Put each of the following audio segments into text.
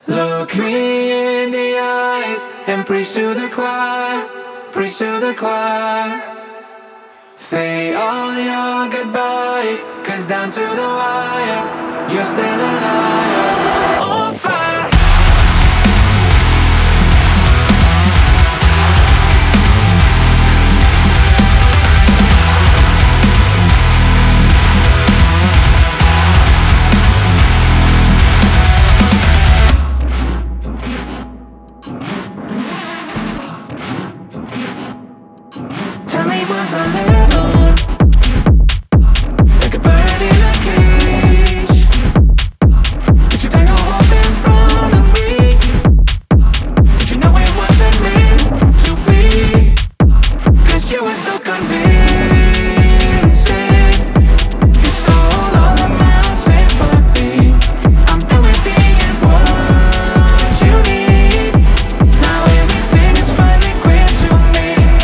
Look me in the eyes and preach to the choir, preach to the choir. Say all your goodbyes, 'cause down to the wire, you're still a liar. On fire. Tell me was I little, like a bird in a cage? Did you take a hope in front of me? Did you know it wasn't meant to be? 'Cause you were so convincing. You stole all of my sympathy. I'm done with being what you need. Now everything is finally clear to me.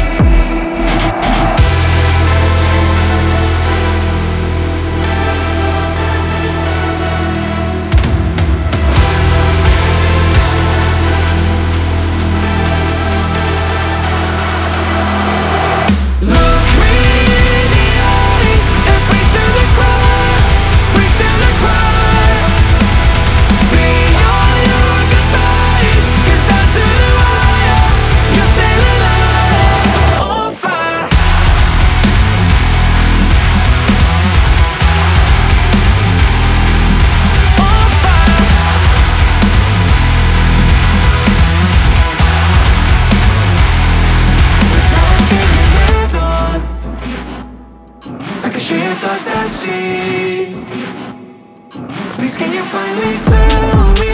Look me in the eyes and preach to the choir, preach to the choir. Say all your goodbyes, 'cause down to the wire, you're still a liar. On fire. On fire. Wish I was being led on, like a ship lost at sea. Please can you finally tell me